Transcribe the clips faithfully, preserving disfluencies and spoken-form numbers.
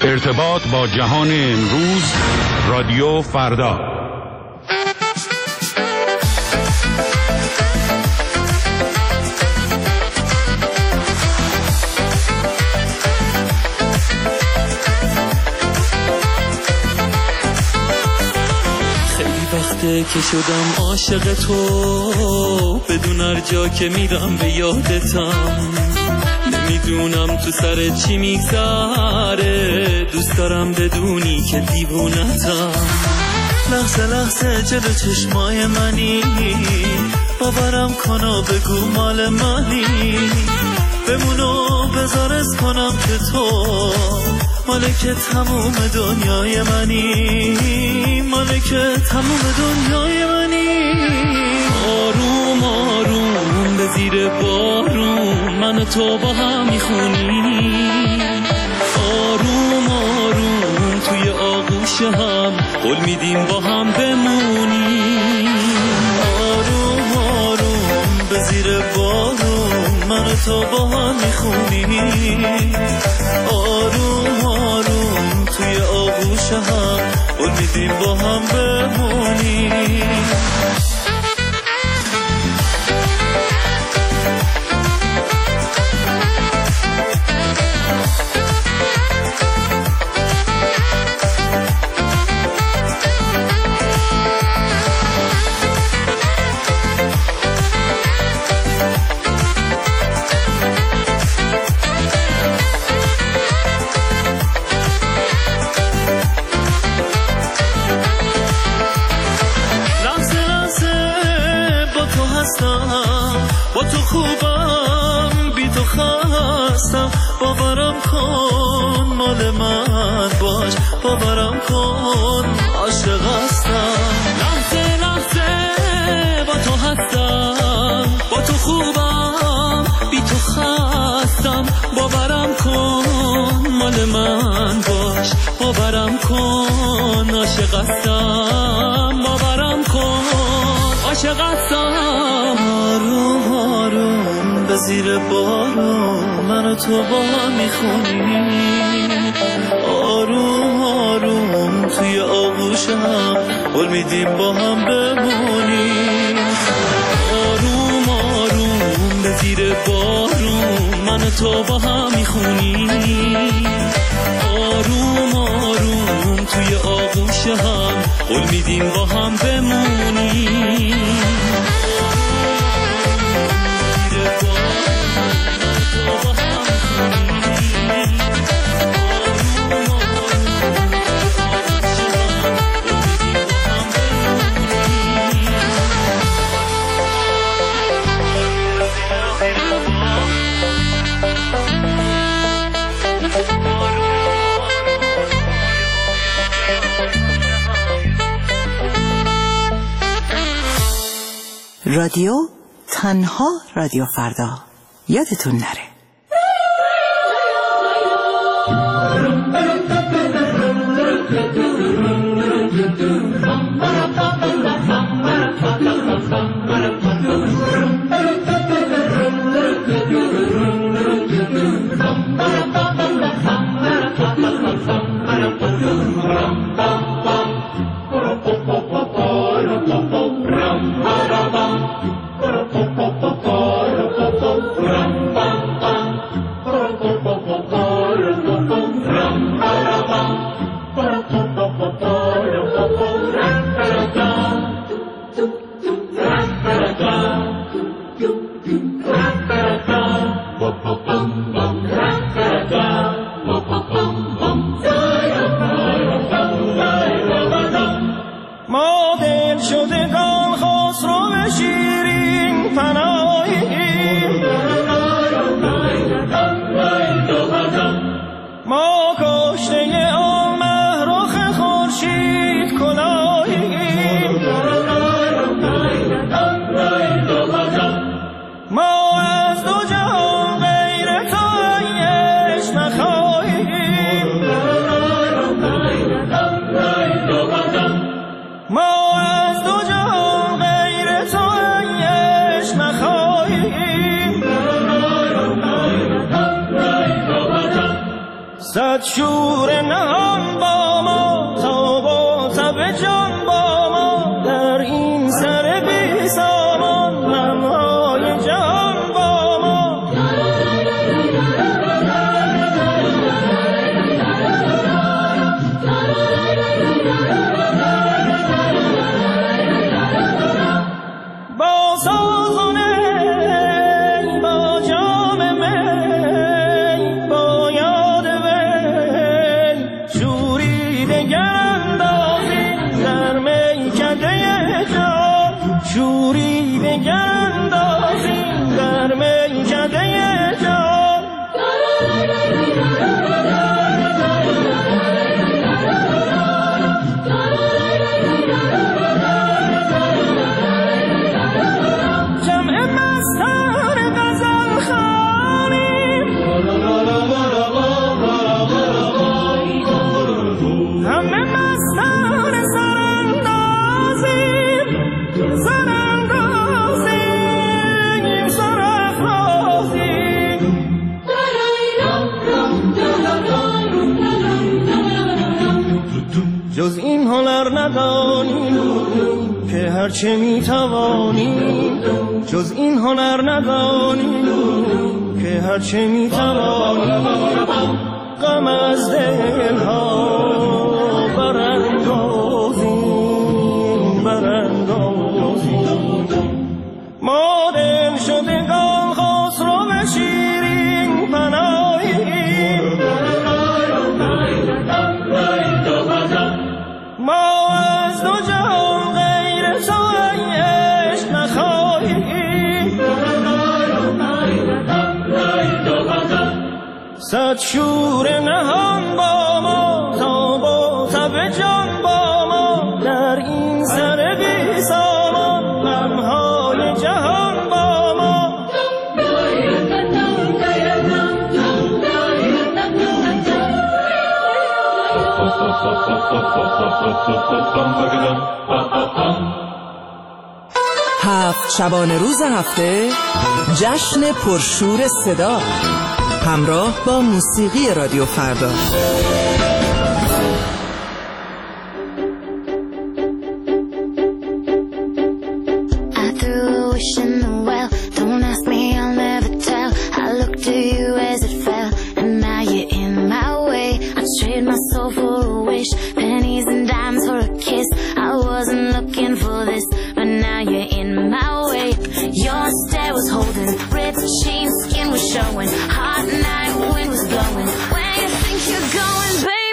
ارتباط با جهان امروز، رادیو فردا. وقته که شدم عاشق تو، بدون هر جا که میرم به یادتم، نمیدونم تو سر چی میگذره، دوست دارم بدونی که دیوونتم. لحظه لحظه جلو چشمای منی، باورم کنا بگو مال منی، بمونو بذارت کنم که تو مالک تموم دنیای منی، مالک تموم دنیای منی. آروم آروم به زیر بارون من و تو با هم میخونی، آروم آروم توی آغوش هم قول میدیم با هم بمونی. آروم آروم به زیر بارون من و تو با هم میخونی، آروم آروم توی آغوش هم قول میدیم با هم بمونی. با تو خوبم بی تو خستم، باورم کن مال من باش، باورم کن عاشق هستم. لحظه لحظه با تو هستم، با تو خوبم بی تو خستم، باورم کن مال من باش، باورم کن عاشق هستم، باورم کن عاشق هستم. آروم آروم به زیر بارون من و تو با هم میخونیم، آروم آروم توی آغوش هم قول میدیم با هم بمونیم. آروم آروم به زیر بارون من و تو با هم میخونیم، آروم آروم توی آغوش هم قول میدیم با هم بمونیم. رادیو تنها رادیو فردا، یادتون نره. صد شور نهان با ما تا با تب جان با ما در این سر بی سامان نمای جهان با ما با سازونه با جام می با یاد وی شوری دگر اندازی در میکده جان شوری دگر اندازی در میکده جان جمع مستان غزل خوانیم همه مستان سراندازیم سراندازیم سرافرازیم جز این هنر ندانیم که هرچه میتوانیم جز این هنر ندانیم که هرچه میتوانیم غم از دلها براندازیم براندازیم ما دل شدگان خسرو شیرین پناهیم ما از دو جهان غیر تو عشق نخواهیم صد شور نهان با ما تا با تب جان با ما در این سر بی سامان لمحای جهان با ما هفت شبانه روز هفته جشن پرشور صدا همراه با موسیقی رادیو فردا. Showing hot night wind was blowing. Where you think you're going, baby?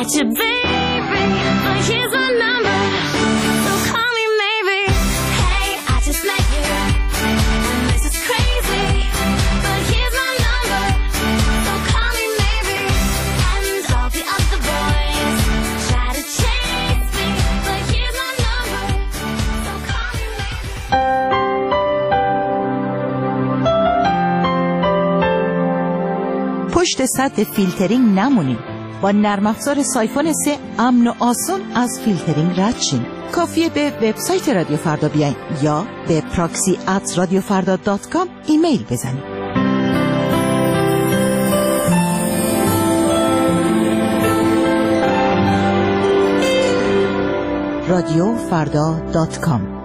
want you, baby, but here's my number, so call me maybe. Hey, I just met you, and this is crazy, but here's my number, so call me maybe. And all the other boys try to chase me, but here's my number, so call me maybe. پشت سد فیلترینگ نمونید. با نرم افزار سایفون سه امن و آسان از فیلترینگ رد شین. کافیه به وبسایت رادیو فردا بیاین یا به پراکسی ات رادیو فردا دات کام ایمیل بزنید. رادیو فردا دات کام.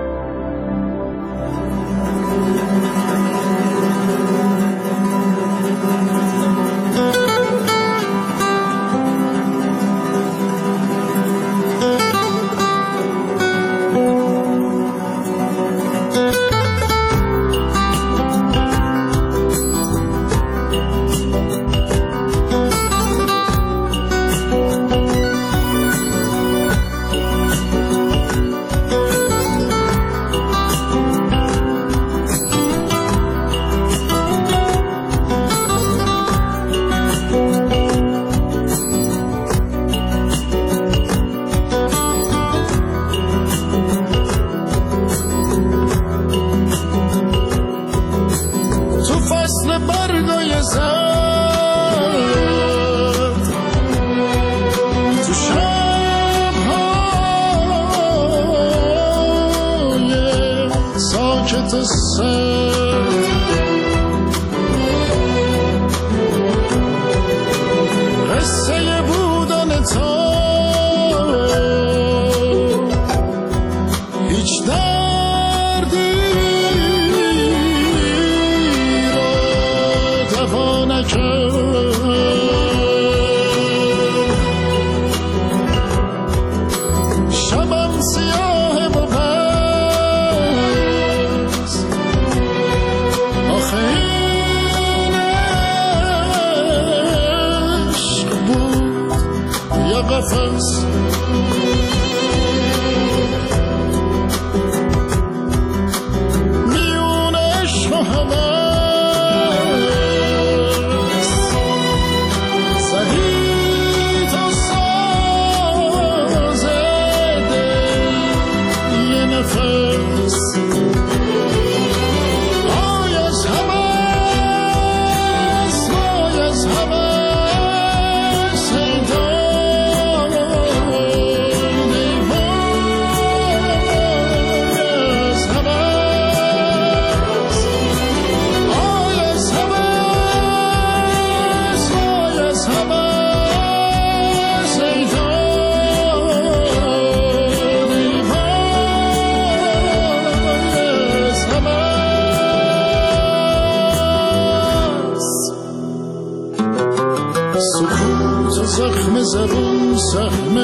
زخم زبون سهم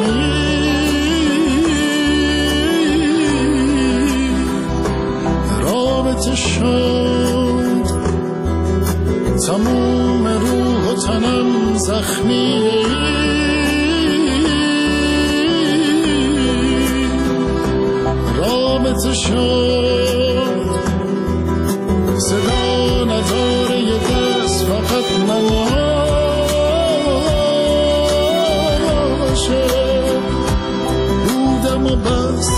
همین رابطه شد تموم روح و تنم زخمی رابطه شد صدا نداره یه دست فقط من بودم و بس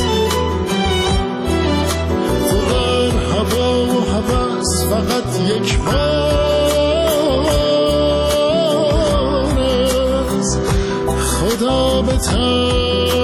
تو در هوا و هوس فقط یک بار از خدا بتر